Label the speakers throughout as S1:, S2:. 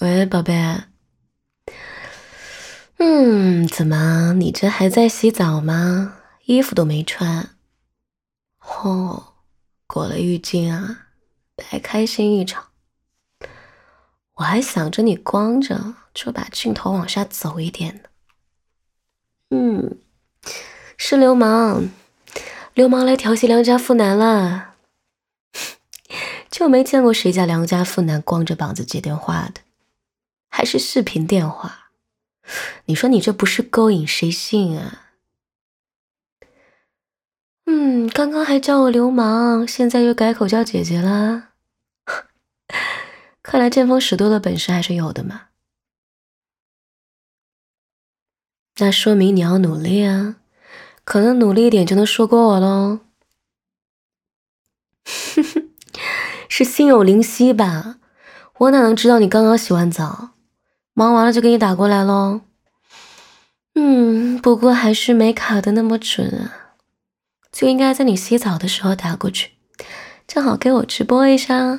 S1: 喂，宝贝。怎么，你这还在洗澡吗？衣服都没穿。哦，裹了浴巾啊，白开心一场。我还想着你光着，就把镜头往下走一点呢。是流氓，流氓来调戏良家妇男了。就没见过谁家良家妇男光着膀子接电话的，还是视频电话。你说你这不是勾引谁信啊？刚刚还叫我流氓，现在又改口叫姐姐了。看来见风使舵的本事还是有的嘛。那说明你要努力啊，可能努力一点就能说过我咯。是心有灵犀吧？我哪能知道你刚刚洗完澡，忙完了就给你打过来咯。不过还是没卡得那么准啊，就应该在你洗澡的时候打过去，正好给我直播一下。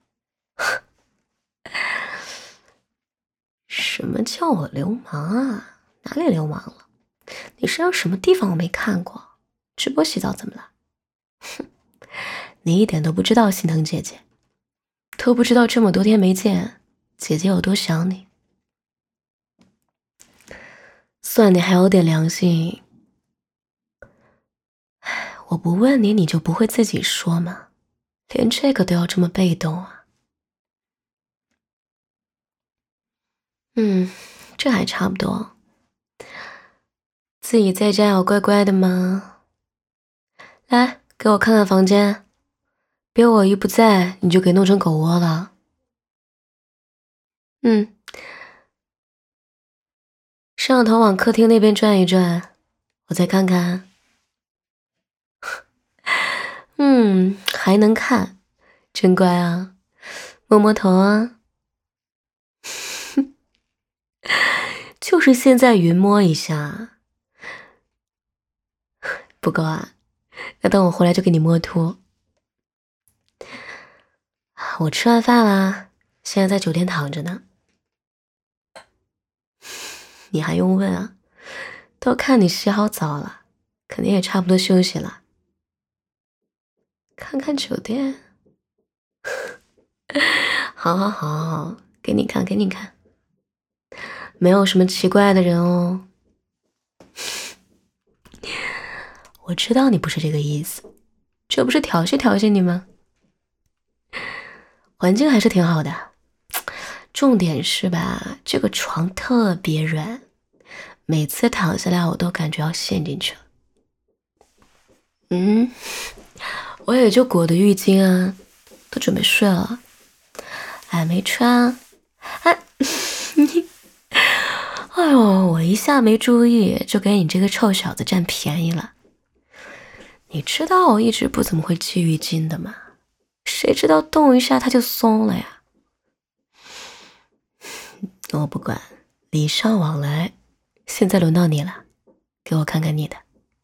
S1: 什么叫我流氓啊？哪里流氓了？你身上什么地方我没看过？直播洗澡怎么了？哼，你一点都不知道心疼姐姐，都不知道这么多天没见，姐姐有多想你。算你还有点良心。我不问你，你就不会自己说吗？连这个都要这么被动啊？这还差不多。自己在家有乖乖的吗？来，给我看看房间，别我一不在你就给弄成狗窝了。摄像头往客厅那边转一转，我再看看。还能看，真乖啊，摸摸头啊。就是现在云摸一下，不够啊？那等我回来就给你摸秃。我吃完饭啦，现在在酒店躺着呢。你还用问啊？都看你洗好澡了，肯定也差不多休息了。看看酒店。好，给你看，没有什么奇怪的人哦。我知道你不是这个意思，这不是调戏你吗？环境还是挺好的，重点是吧，这个床特别软，每次躺下来我都感觉要陷进去了。我也就裹的浴巾啊，都准备睡了，还没穿。哎呦，我一下没注意，就给你这个臭小子占便宜了。你知道我一直不怎么会系浴巾的吗？谁知道动一下它就松了呀。我不管，礼尚往来，现在轮到你了，给我看看你的。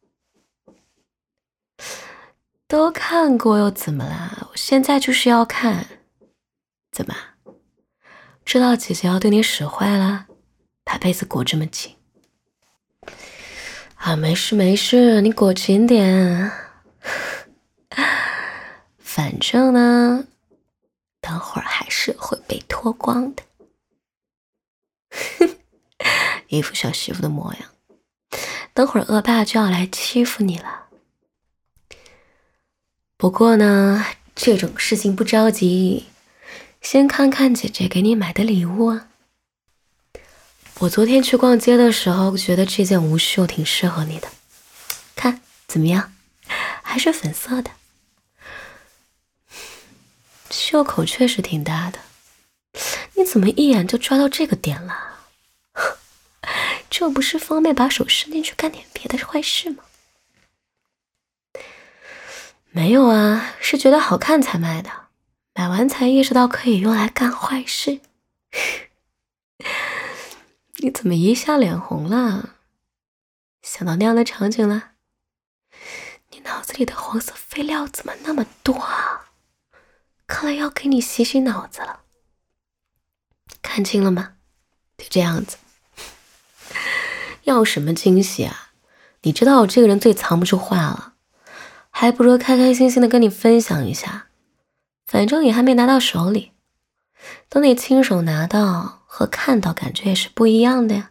S1: 都看过又怎么啦？我现在就是要看。怎么？知道姐姐要对你使坏了，把被子裹这么紧？啊，没事，你裹紧点。反正呢，等会儿还是会被脱光的。一副小媳妇的模样，等会儿恶霸就要来欺负你了。不过呢，这种事情不着急，先看看姐姐给你买的礼物啊。我昨天去逛街的时候，觉得这件无袖挺适合你的，看怎么样？还是粉色的，袖口确实挺大的。你怎么一眼就抓到这个点了？这不是方便把手伸进去干点别的坏事吗？没有啊，是觉得好看才买的，买完才意识到可以用来干坏事。你怎么一下脸红了？想到那样的场景了？你脑子里的黄色废料怎么那么多啊？看来要给你洗洗脑子了。 看清了吗？就这样子。要什么惊喜啊？你知道我这个人最藏不住话了，还不如开开心心的跟你分享一下。反正你还没拿到手里，等你亲手拿到和看到感觉也是不一样的呀。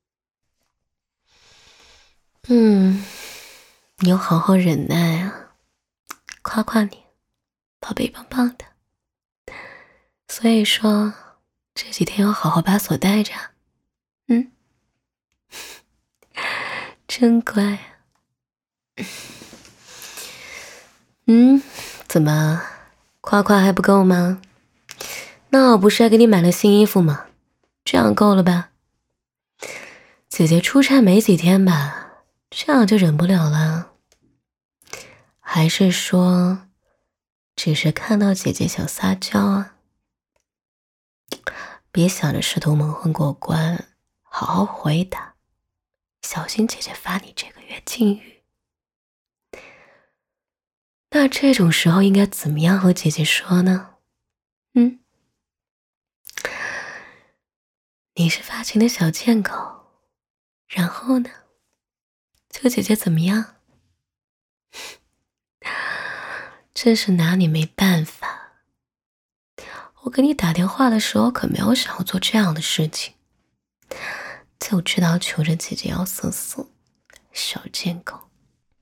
S1: 你要好好忍耐啊，夸夸你，宝贝棒棒的。所以说这几天要好好把锁带着。真乖啊。怎么夸夸还不够吗？那我不是还给你买了新衣服吗？这样够了吧？姐姐出差没几天吧，这样就忍不了了。还是说只是看到姐姐想撒娇啊？别想着试图蒙混过关，好好回答，小心姐姐罚你这个月禁欲。那这种时候应该怎么样和姐姐说呢？你是发情的小贱狗，然后呢？这个姐姐怎么样？真是拿你没办法。我给你打电话的时候可没有想要做这样的事情，就知道求着姐姐要色色，小贱狗。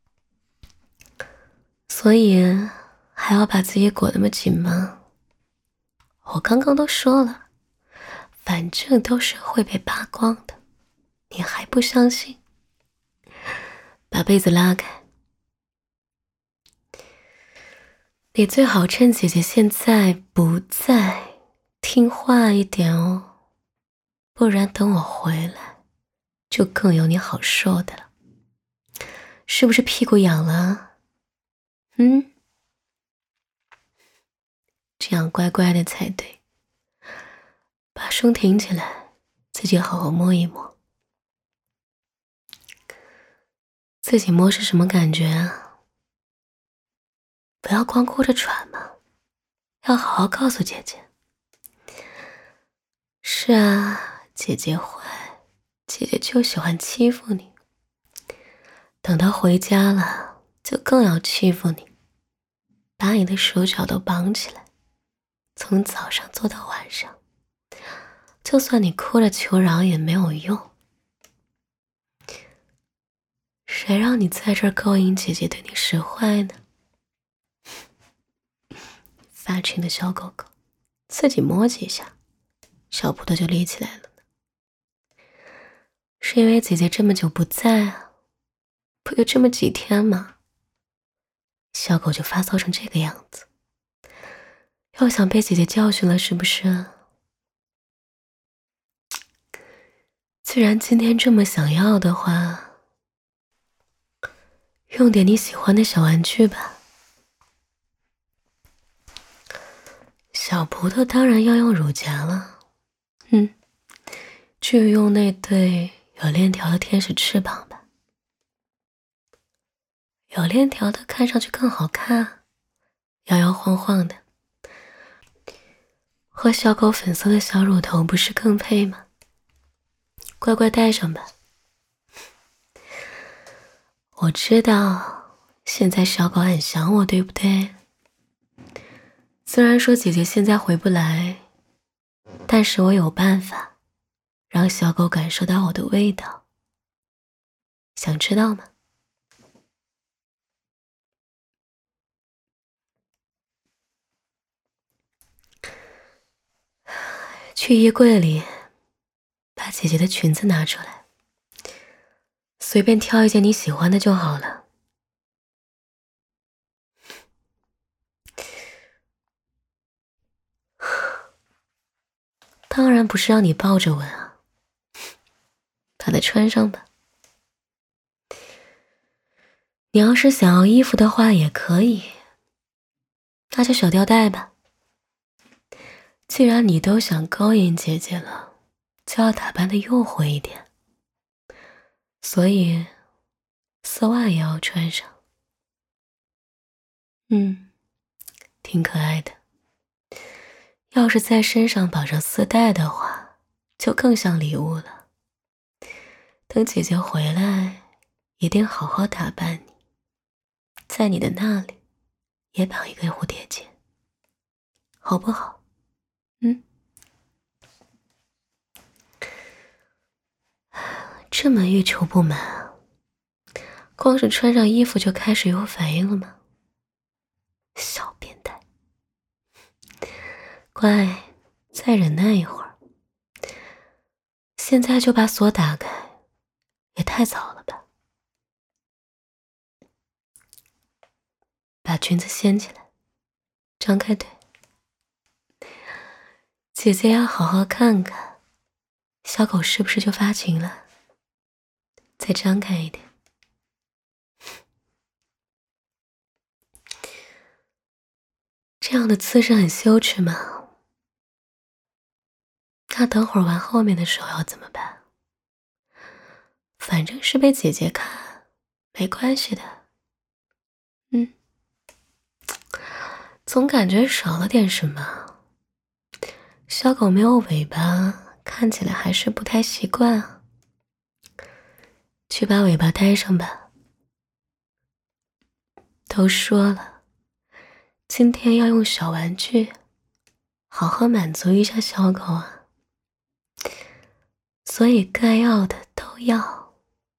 S1: 所以还要把自己裹那么紧吗？我刚刚都说了，反正都是会被扒光的，你还不相信？把被子拉开。你最好趁姐姐现在不在，听话一点哦，不然等我回来，就更有你好受的了。是不是屁股痒了？这样乖乖的才对。把胸挺起来，自己好好摸一摸。自己摸是什么感觉啊？不要光顾着喘嘛，要好好告诉姐姐。是啊，姐姐坏，姐姐就喜欢欺负你。等她回家了，就更要欺负你，把你的手脚都绑起来，从早上做到晚上，就算你哭着求饶也没有用。谁让你在这儿勾引姐姐对你使坏呢？发情的小狗狗，自己摸几下，小骨头就立起来了呢。是因为姐姐这么久不在啊，不就这么几天吗？小狗就发骚成这个样子，要想被姐姐教训了是不是？既然今天这么想要的话，用点你喜欢的小玩具吧。小葡萄当然要用乳夹了，就用那对有链条的天使翅膀吧。有链条的看上去更好看，摇摇晃晃的，和小狗粉色的小乳头不是更配吗？乖乖戴上吧。我知道现在小狗很想我，对不对？虽然说姐姐现在回不来，但是我有办法让小狗感受到我的味道。想知道吗？去衣柜里把姐姐的裙子拿出来，随便挑一件你喜欢的就好了。当然不是让你抱着闻啊，把它穿上吧。你要是想要衣服的话也可以，那就小吊带吧。既然你都想勾引姐姐了，就要打扮的诱惑一点，所以丝袜也要穿上。挺可爱的。要是在身上绑上丝带的话， 就更像礼物了。等姐姐回来，一定好好打扮你，在你的那里也绑一个蝴蝶结，好不好？这么欲求不满啊，光是穿上衣服就开始有反应了吗？小变态。乖，再忍耐一会儿。现在就把锁打开，也太早了吧。把裙子掀起来，张开腿。姐姐要好好看看，小狗是不是就发情了？再张开一点。这样的姿势很羞耻吗？那等会儿玩后面的手要怎么办？反正是被姐姐看，没关系的。总感觉少了点什么。小狗没有尾巴，看起来还是不太习惯啊。去把尾巴带上吧。都说了，今天要用小玩具，好好满足一下小狗啊。所以该要的都要。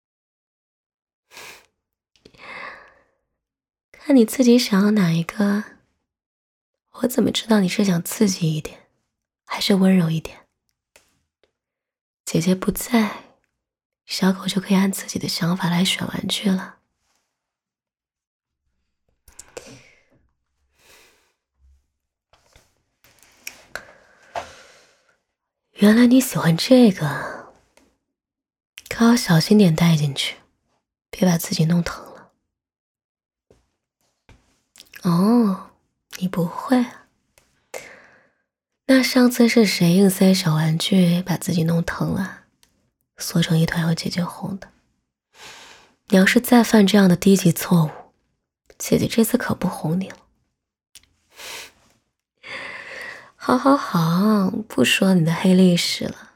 S1: 看你自己想要哪一个，我怎么知道你是想刺激一点，还是温柔一点？姐姐不在，小狗就可以按自己的想法来选玩具了。原来你喜欢这个，可要小心点带进去，别把自己弄疼了。哦，你不会啊？那上次是谁硬塞小玩具把自己弄疼了，缩成一团有姐姐哄的？你要是再犯这样的低级错误，姐姐这次可不哄你了。好好好，不说你的黑历史了。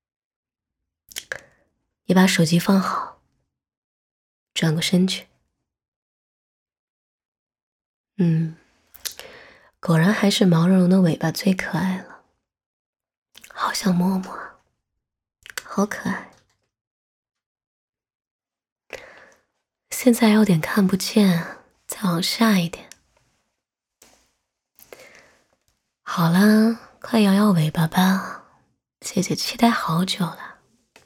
S1: 你把手机放好，转过身去。果然还是毛茸茸的尾巴最可爱了，好想摸摸，好可爱。现在有点看不见，再往下一点。好啦，快摇摇尾巴吧，姐姐期待好久了。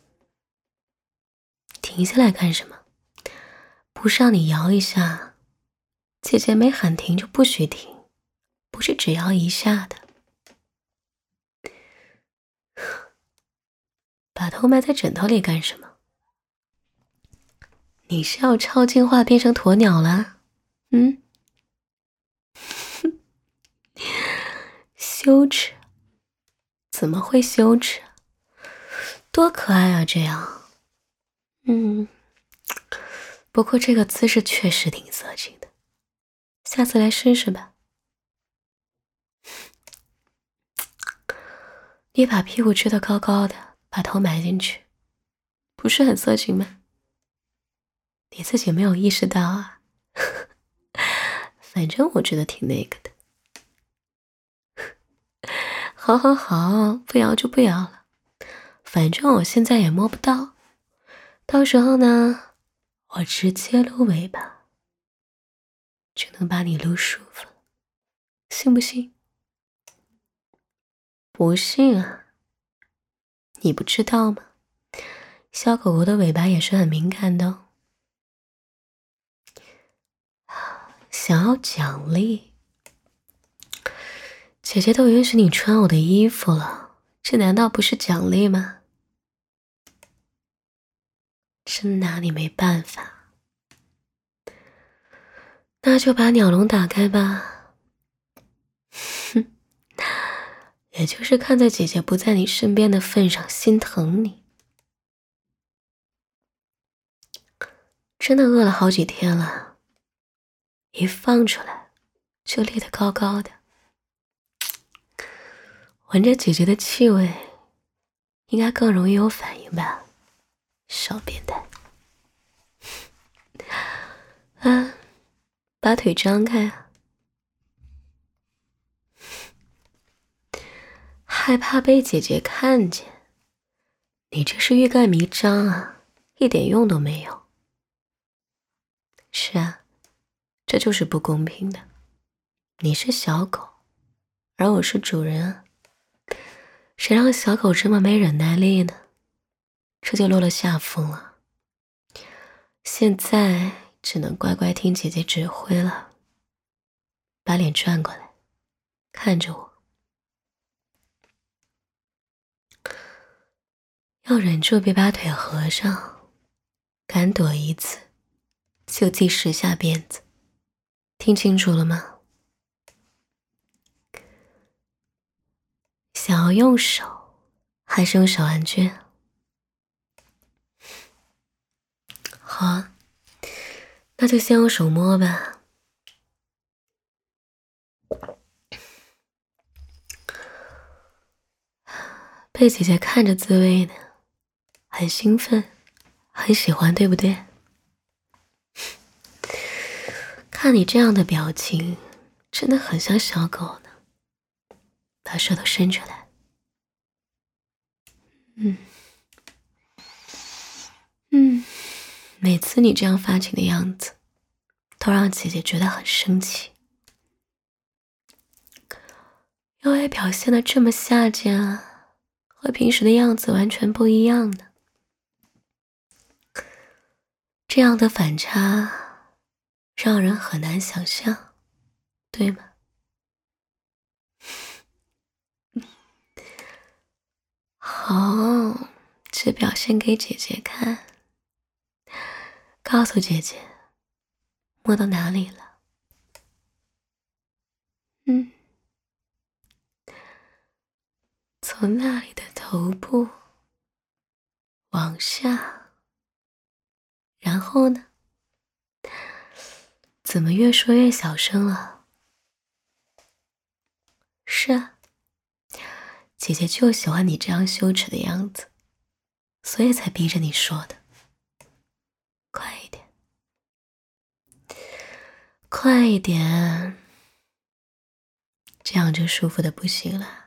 S1: 停下来干什么？不是让你摇一下，姐姐没喊停就不许停，不是只摇一下的。把头埋在枕头里干什么？你是要超进化变成鸵鸟啦？羞耻？怎么会羞耻？多可爱啊这样。不过这个姿势确实挺色情的，下次来试试吧。你把屁股支得高高的，把头埋进去，不是很色情吗？你自己没有意识到啊？反正我觉得挺那个的。好好好，不摇就不摇了，反正我现在也摸不到，到时候呢，我直接撸尾巴，就能把你撸舒服了，信不信？不信啊？你不知道吗？小狗狗的尾巴也是很敏感的哦。想要奖励？姐姐都允许你穿我的衣服了，这难道不是奖励吗？真拿你没办法。那就把鸟笼打开吧。哼，也就是看在姐姐不在你身边的份上心疼你。真的饿了好几天了，一放出来就立得高高的。闻着姐姐的气味， 应该更容易有反应吧，小变态。啊，把腿张开啊！害怕被姐姐看见，你这是欲盖弥彰啊，一点用都没有。是啊，这就是不公平的。你是小狗，而我是主人啊，谁让小狗这么没忍耐力呢？这就落了下风了。现在只能乖乖听姐姐指挥了。把脸转过来，看着我。要忍住别把腿合上，敢躲一次就记10下鞭子，听清楚了吗？想要用手还是用小玩具？好啊，那就先用手摸吧。被姐姐看着滋味呢，很兴奋，很喜欢，对不对？看你这样的表情，真的很像小狗呢。把手头伸出来。每次你这样发情的样子，都让姐姐觉得很生气。因为表现得这么下贱啊，和平时的样子完全不一样呢。这样的反差让人很难想象，对吗？好，只表现给姐姐看，告诉姐姐摸到哪里了。从那里的头部往下，然后呢？怎么越说越小声了？是啊，姐姐就喜欢你这样羞耻的样子，所以才逼着你说的。快一点，快一点，这样就舒服的不行了。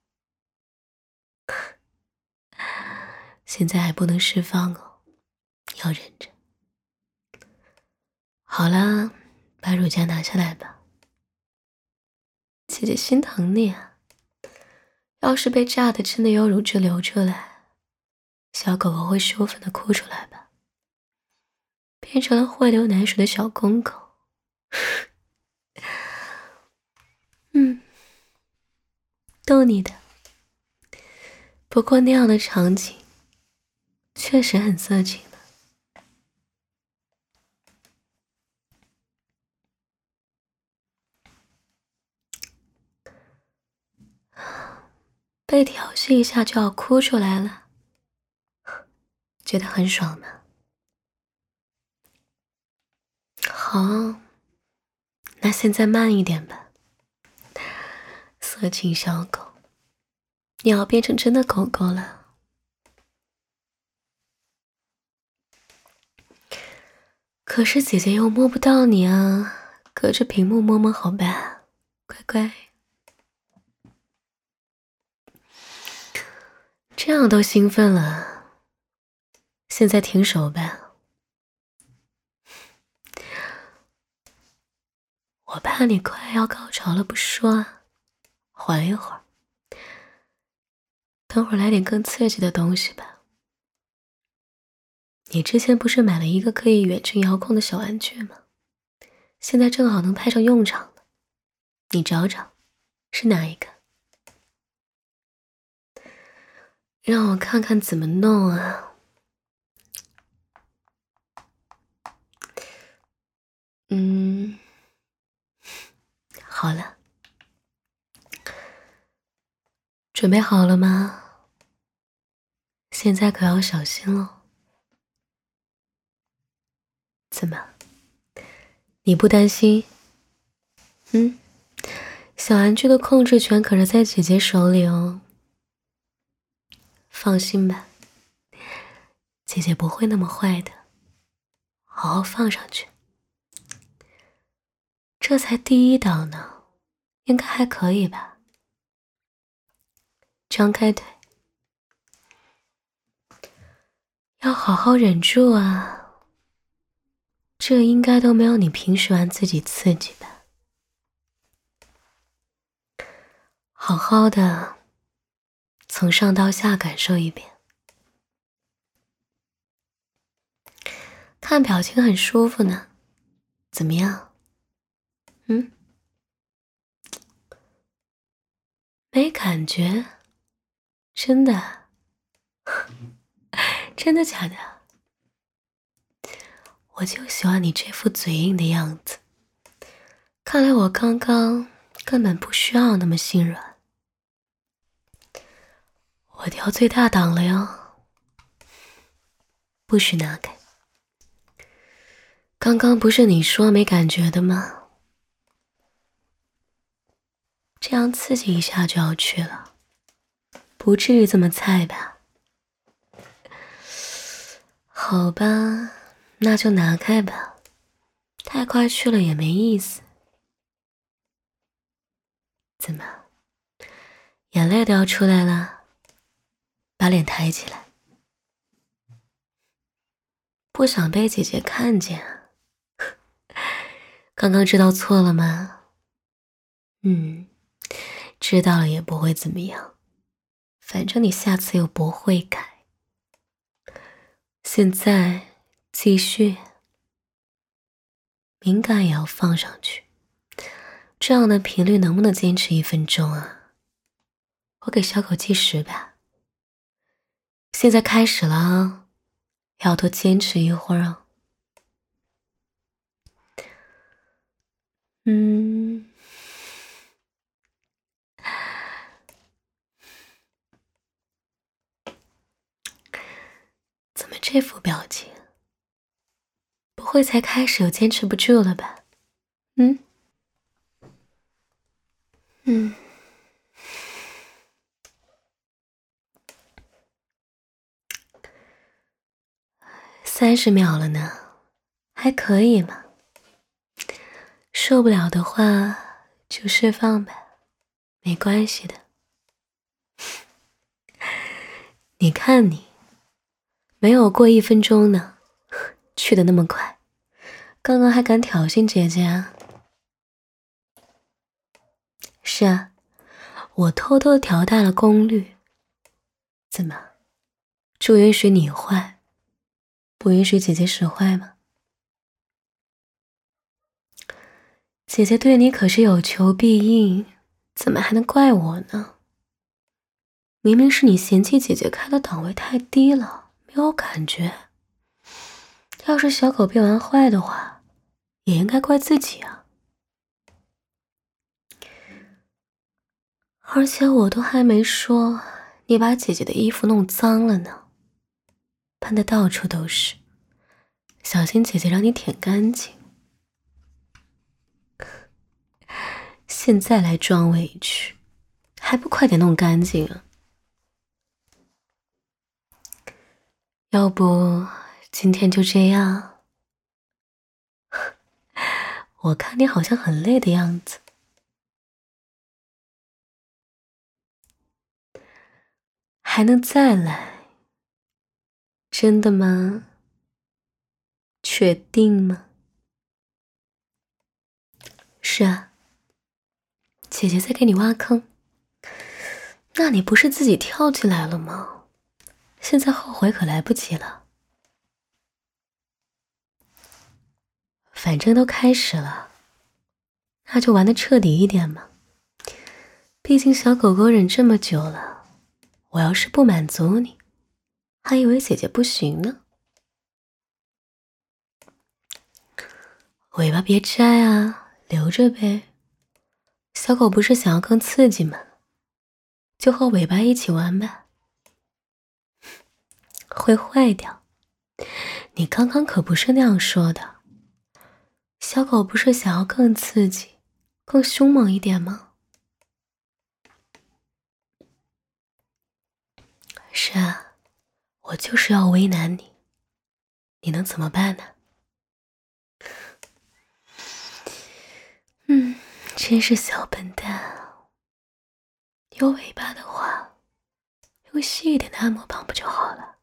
S1: 现在还不能释放哦，要忍着。好啦，把乳夹拿下来吧。姐姐心疼你啊，要是被炸的真的有乳汁流出来，小狗狗会羞愤的哭出来吧，变成了会流奶水的小公狗。逗你的。不过那样的场景确实很色情呢。被调戏一下就要哭出来了，觉得很爽吗？好，那现在慢一点吧。色情小狗，你要变成真的狗狗了。可是姐姐又摸不到你啊，隔着屏幕摸摸好吧，乖乖。这样都兴奋了，现在停手吧。我怕你快要高潮了不说啊，缓一会儿，等会儿来点更刺激的东西吧。你之前不是买了一个可以远程遥控的小玩具吗？现在正好能派上用场了，你找找，是哪一个？让我看看怎么弄啊。好了，准备好了吗？现在可要小心了。怎么？你不担心？小玩具的控制权可是在姐姐手里哦。 放心吧，姐姐不会那么坏的，好好放上去。这才第一档呢，应该还可以吧。张开腿，要好好忍住啊，这应该都没有你平时玩自己刺激吧。好好的从上到下感受一遍，看表情很舒服呢，怎么样？没感觉？真的？真的假的？我就喜欢你这副嘴硬的样子，看来我刚刚根本不需要那么心软。我调最大档了哟，不许拿开。刚刚不是你说没感觉的吗？这样刺激一下就要去了，不至于这么菜吧？好吧，那就拿开吧，太快去了也没意思。怎么，眼泪都要出来了？把脸抬起来。不想被姐姐看见啊？刚刚知道错了吗？知道了也不会怎么样，反正你下次又不会改。现在继续，敏感也要放上去。这样的频率能不能坚持1分钟啊？我给小狗计时吧。现在开始了啊，要多坚持一会儿啊。怎么这副表情？不会才开始又坚持不住了吧？30秒了呢，还可以嘛。受不了的话就释放吧，没关系的。你看你，没有过1分钟呢，去得那么快，刚刚还敢挑衅姐姐啊？是啊，我偷偷调大了功率。怎么，就允许你坏，不允许姐姐使坏吗？姐姐对你可是有求必应，怎么还能怪我呢？明明是你嫌弃姐姐开的档位太低了，没有感觉。要是小狗被玩坏的话，也应该怪自己啊。而且我都还没说，你把姐姐的衣服弄脏了呢，喷得到处都是，小心姐姐让你舔干净。现在来装委屈，还不快点弄干净啊？要不今天就这样？我看你好像很累的样子。还能再来？真的吗？确定吗？是啊，姐姐在给你挖坑。那你不是自己跳进来了吗？现在后悔可来不及了。反正都开始了，那就玩得彻底一点嘛。毕竟小狗狗忍这么久了，我要是不满足你，还以为姐姐不行呢。尾巴别摘啊，留着呗。小狗不是想要更刺激吗？就和尾巴一起玩吧。会坏掉。你刚刚可不是那样说的。小狗不是想要更刺激、更凶猛一点吗？ 是啊，我就是要为难你，你能怎么办呢？真是小笨蛋。有尾巴的话，用细一点的按摩棒不就好了？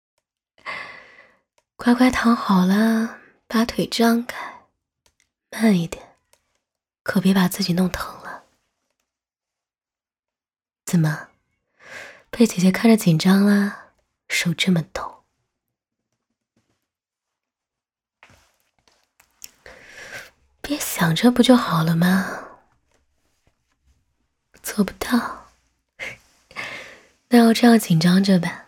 S1: 乖乖躺好了，把腿张开，慢一点，可别把自己弄疼了。怎么，被姐姐看着紧张啦？手这么抖。别想着不就好了吗？做不到，那要这样紧张着吧。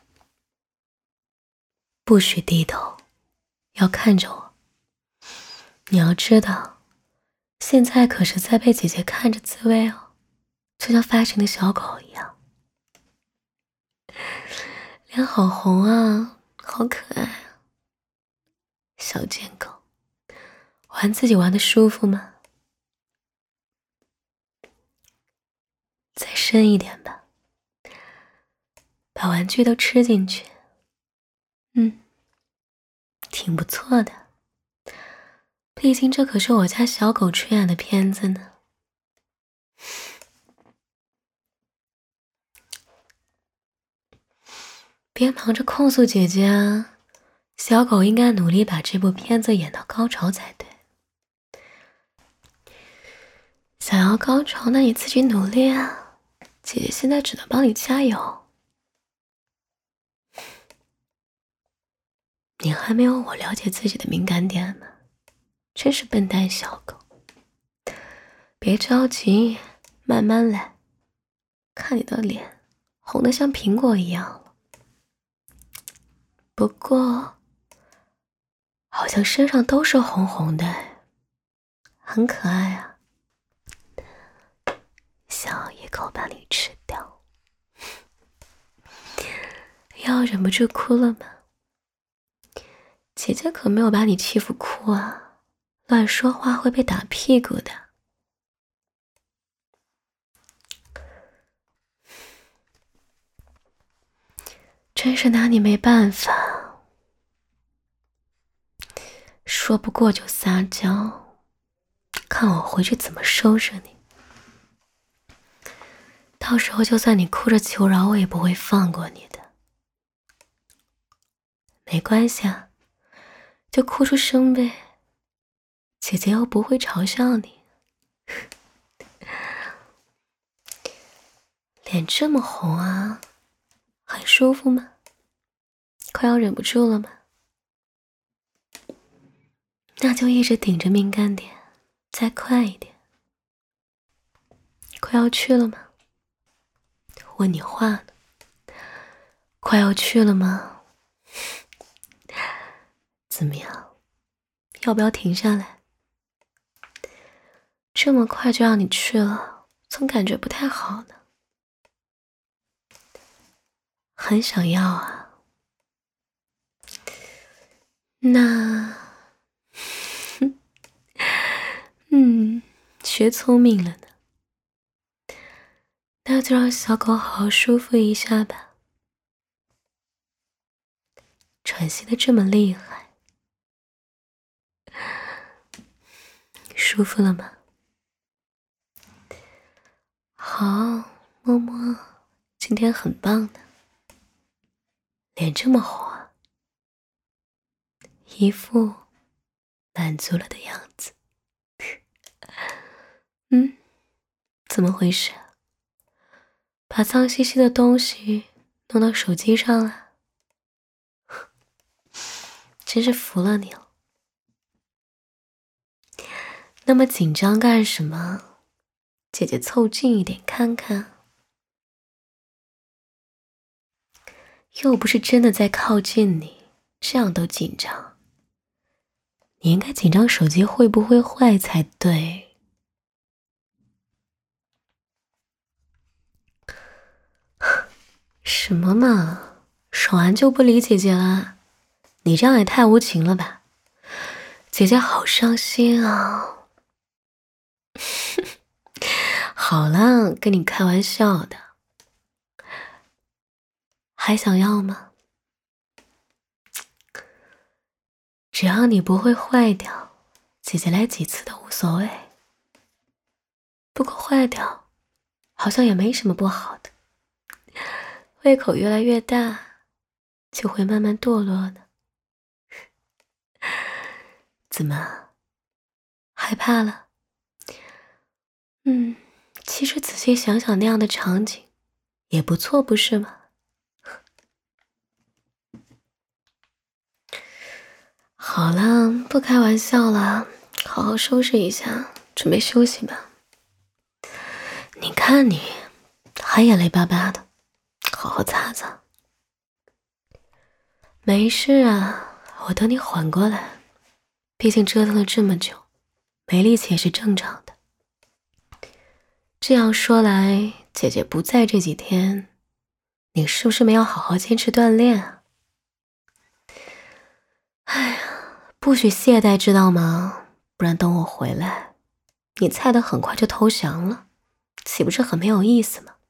S1: 不许低头，要看着我。你要知道，现在可是在被姐姐看着自慰哦，就像发情的小狗一样。脸好红啊，好可爱啊。小贱狗，玩自己玩的舒服吗？再深一点吧，把玩具都吃进去。挺不错的，毕竟这可是我家小狗出演的片子呢。别忙着控诉姐姐啊，小狗应该努力把这部片子演到高潮才对。想要高潮，那你自己努力啊，姐姐现在只能帮你加油。你还没有我了解自己的敏感点呢，真是笨蛋小狗。别着急，慢慢来。看你的脸红得像苹果一样了，不过好像身上都是红红的，很可爱啊。想要一口把你吃掉，要忍不住哭了吗？姐姐可没有把你欺负哭啊，乱说话会被打屁股的。真是拿你没办法，说不过就撒娇，看我回去怎么收拾你。到时候就算你哭着求饶，我也不会放过你的。没关系啊，就哭出声呗，姐姐又不会嘲笑你。脸这么红啊，很舒服吗？快要忍不住了吗？那就一直顶着敏感点，再快一点。快要去了吗？问你话呢。快要去了吗？怎么样？要不要停下来？这么快就让你去了，总感觉不太好呢。很想要啊。那学聪明了呢。那就让小狗好好舒服一下吧。喘息的这么厉害，舒服了吗？好，摸摸，今天很棒的。脸这么红啊，一副满足了的样子。怎么回事？把脏兮兮的东西弄到手机上了？真是服了你了。那么紧张干什么？姐姐凑近一点看看。又不是真的在靠近你，这样都紧张。你应该紧张手机会不会坏才对。什么嘛，爽完就不理姐姐啦？你这样也太无情了吧。姐姐好伤心啊。好了，跟你开玩笑的。 还想要吗？只要你不会坏掉，姐姐来几次都无所谓。不过坏掉好像也没什么不好的，胃口越来越大，就会慢慢堕落的。怎么，害怕了？其实仔细想想，那样的场景也不错，不是吗？好了，不开玩笑了，好好收拾一下，准备休息吧。你看你，还眼泪巴巴的，好好擦擦。没事啊，我等你缓过来。毕竟折腾了这么久，没力气也是正常的。这样说来，姐姐不在这几天，你是不是没有好好坚持锻炼啊？哎呀，不许懈怠，知道吗？不然等我回来，你菜的很快就投降了，岂不是很没有意思吗？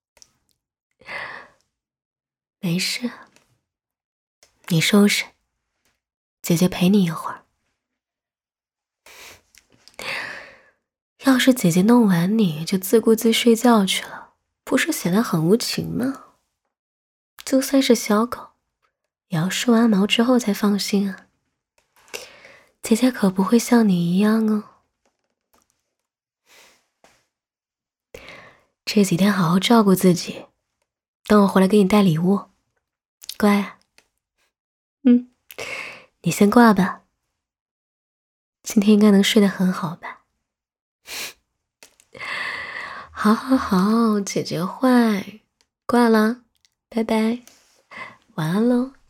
S1: 没事，你收拾，姐姐陪你一会儿。要是姐姐弄完你就自顾自睡觉去了，不是显得很无情吗？就算是小狗，也要梳完毛之后才放心啊。姐姐可不会像你一样哦。这几天好好照顾自己，等我回来给你带礼物。乖啊。你先挂吧，今天应该能睡得很好吧？好好好，姐姐坏，挂了，拜拜，晚安喽。